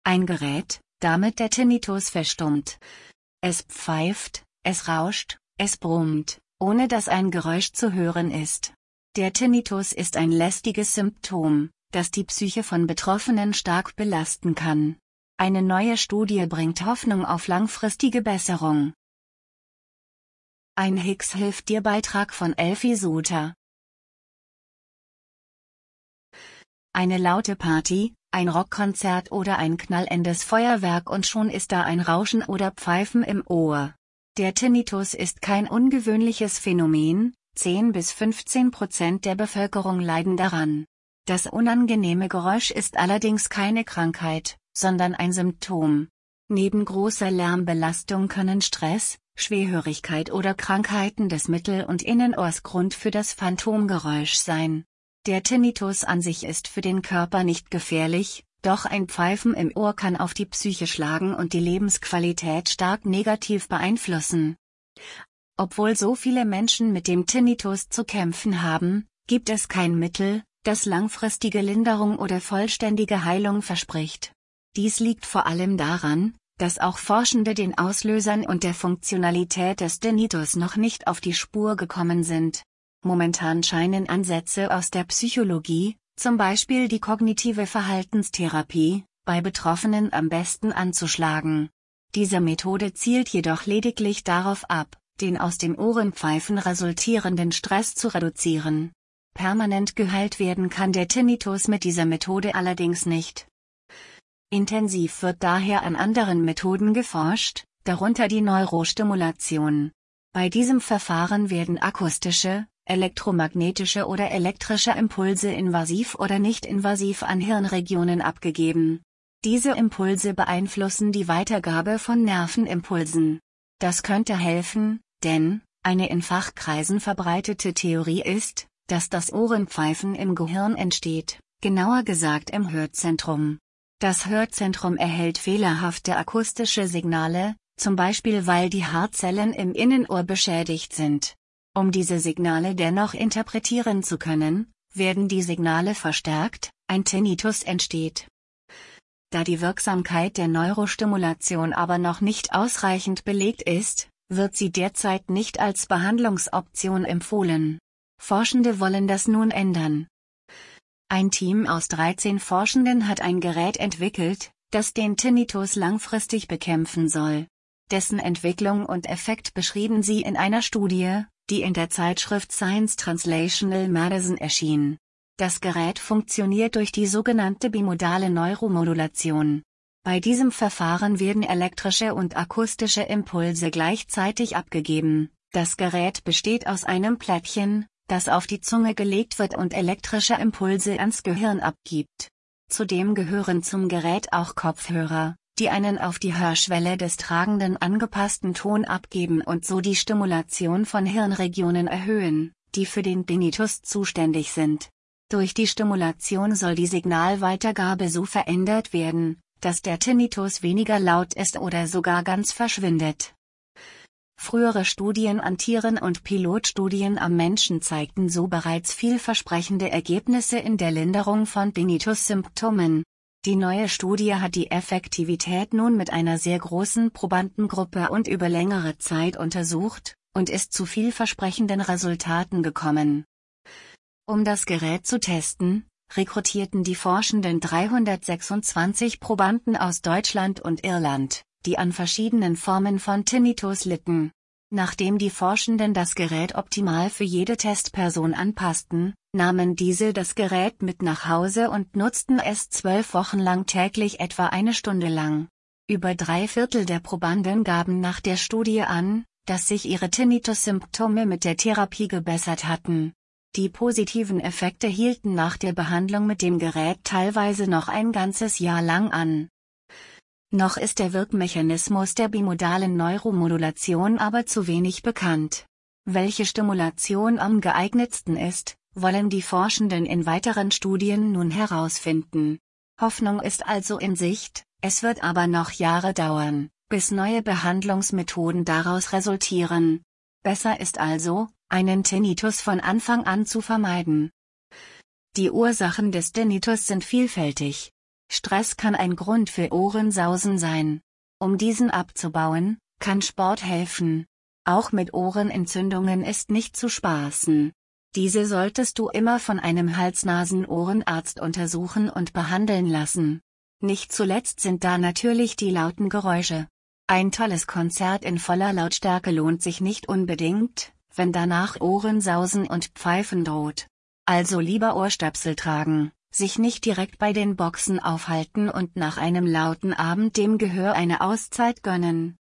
Ein Gerät, damit der Tinnitus verstummt. Es pfeift, es rauscht, es brummt, ohne dass ein Geräusch zu hören ist. Der Tinnitus ist ein lästiges Symptom, das die Psyche von Betroffenen stark belasten kann. Eine neue Studie bringt Hoffnung auf langfristige Besserung. Ein Hicks hilft dir Beitrag von Elfi Suter. Eine laute Party, ein Rockkonzert oder ein knallendes Feuerwerk und schon ist da ein Rauschen oder Pfeifen im Ohr. Der Tinnitus ist kein ungewöhnliches Phänomen, 10–15% der Bevölkerung leiden daran. Das unangenehme Geräusch ist allerdings keine Krankheit, sondern ein Symptom. Neben großer Lärmbelastung können Stress, Schwerhörigkeit oder Krankheiten des Mittel- und Innenohrs Grund für das Phantomgeräusch sein. Der Tinnitus an sich ist für den Körper nicht gefährlich, doch ein Pfeifen im Ohr kann auf die Psyche schlagen und die Lebensqualität stark negativ beeinflussen. Obwohl so viele Menschen mit dem Tinnitus zu kämpfen haben, gibt es kein Mittel, das langfristige Linderung oder vollständige Heilung verspricht. Dies liegt vor allem daran, dass auch Forschende den Auslösern und der Funktionalität des Tinnitus noch nicht auf die Spur gekommen sind. Momentan scheinen Ansätze aus der Psychologie, zum Beispiel die kognitive Verhaltenstherapie, bei Betroffenen am besten anzuschlagen. Diese Methode zielt jedoch lediglich darauf ab, den aus dem Ohrenpfeifen resultierenden Stress zu reduzieren. Permanent geheilt werden kann der Tinnitus mit dieser Methode allerdings nicht. Intensiv wird daher an anderen Methoden geforscht, darunter die Neurostimulation. Bei diesem Verfahren werden akustische, elektromagnetische oder elektrische Impulse invasiv oder nicht invasiv an Hirnregionen abgegeben. Diese Impulse beeinflussen die Weitergabe von Nervenimpulsen. Das könnte helfen, denn eine in Fachkreisen verbreitete Theorie ist, dass das Ohrenpfeifen im Gehirn entsteht, genauer gesagt im Hörzentrum. Das Hörzentrum erhält fehlerhafte akustische Signale, zum Beispiel weil die Haarzellen im Innenohr beschädigt sind. Um diese Signale dennoch interpretieren zu können, werden die Signale verstärkt, ein Tinnitus entsteht. Da die Wirksamkeit der Neurostimulation aber noch nicht ausreichend belegt ist, wird sie derzeit nicht als Behandlungsoption empfohlen. Forschende wollen das nun ändern. Ein Team aus 13 Forschenden hat ein Gerät entwickelt, das den Tinnitus langfristig bekämpfen soll. Dessen Entwicklung und Effekt beschrieben sie in einer Studie, die in der Zeitschrift Science Translational Medicine erschien. Das Gerät funktioniert durch die sogenannte bimodale Neuromodulation. Bei diesem Verfahren werden elektrische und akustische Impulse gleichzeitig abgegeben. Das Gerät besteht aus einem Plättchen, das auf die Zunge gelegt wird und elektrische Impulse ans Gehirn abgibt. Zudem gehören zum Gerät auch Kopfhörer, die einen auf die Hörschwelle des Tragenden angepassten Ton abgeben und so die Stimulation von Hirnregionen erhöhen, die für den Tinnitus zuständig sind. Durch die Stimulation soll die Signalweitergabe so verändert werden, dass der Tinnitus weniger laut ist oder sogar ganz verschwindet. Frühere Studien an Tieren und Pilotstudien am Menschen zeigten so bereits vielversprechende Ergebnisse in der Linderung von Tinnitus-Symptomen. Die neue Studie hat die Effektivität nun mit einer sehr großen Probandengruppe und über längere Zeit untersucht, und ist zu vielversprechenden Resultaten gekommen. Um das Gerät zu testen, rekrutierten die Forschenden 326 Probanden aus Deutschland und Irland, die an verschiedenen Formen von Tinnitus litten. Nachdem die Forschenden das Gerät optimal für jede Testperson anpassten, nahmen diese das Gerät mit nach Hause und nutzten es 12 Wochen lang täglich etwa eine Stunde lang. Über 3/4 der Probanden gaben nach der Studie an, dass sich ihre Tinnitus-Symptome mit der Therapie gebessert hatten. Die positiven Effekte hielten nach der Behandlung mit dem Gerät teilweise noch ein ganzes Jahr lang an. Noch ist der Wirkmechanismus der bimodalen Neuromodulation aber zu wenig bekannt. Welche Stimulation am geeignetsten ist, wollen die Forschenden in weiteren Studien nun herausfinden. Hoffnung ist also in Sicht, es wird aber noch Jahre dauern, bis neue Behandlungsmethoden daraus resultieren. Besser ist also, einen Tinnitus von Anfang an zu vermeiden. Die Ursachen des Tinnitus sind vielfältig. Stress kann ein Grund für Ohrensausen sein. Um diesen abzubauen, kann Sport helfen. Auch mit Ohrenentzündungen ist nicht zu spaßen. Diese solltest du immer von einem Hals-Nasen-Ohrenarzt untersuchen und behandeln lassen. Nicht zuletzt sind da natürlich die lauten Geräusche. Ein tolles Konzert in voller Lautstärke lohnt sich nicht unbedingt, wenn danach Ohrensausen und Pfeifen droht. Also lieber Ohrstöpsel tragen, sich nicht direkt bei den Boxen aufhalten und nach einem lauten Abend dem Gehör eine Auszeit gönnen.